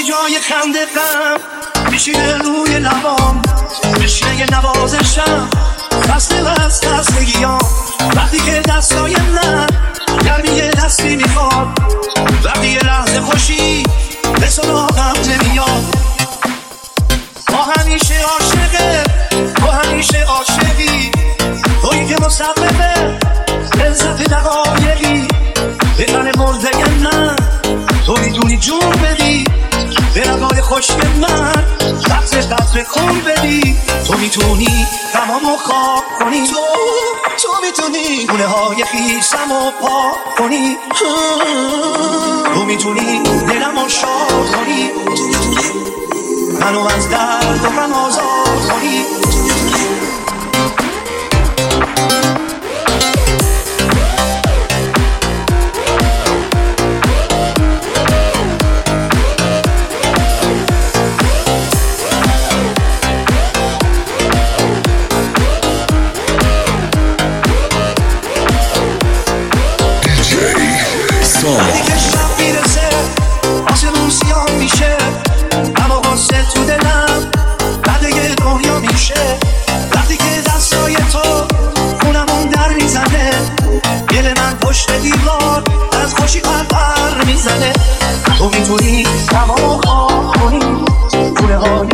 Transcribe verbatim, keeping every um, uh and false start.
جای خنده غم میشینه روی لبام، بشینه یه نوازشم خسته از خستگیام. وقتی که دستای من گرمی یه دستی میخواد، وقتی یه لحظه خوشی به سراغم نمیاد. با همیشه عاشقه، با همیشه عاشقی، تویی که مصممه لذت دقایقی به تن مرده من، تو میتونی جون بدی به رگای خشک من، قطره قطره خون بدی. تو میتونی تمامو خواب کنی، تو تو میتونی گونه های خیسم و پاک کنی، تو میتونی دلمو شاد کنی، منو از درد و غم آزاد کنی. وقتی که شب میرسه آسمون سیاه میشه، اما غصه تو دلم بده دنیا میشه. وقتی که دستای تو خونمون در میزنه، دل من پشت دیوار از خوشی پرپر میزنه. تو میتونی تمام خواب کنی، خونه های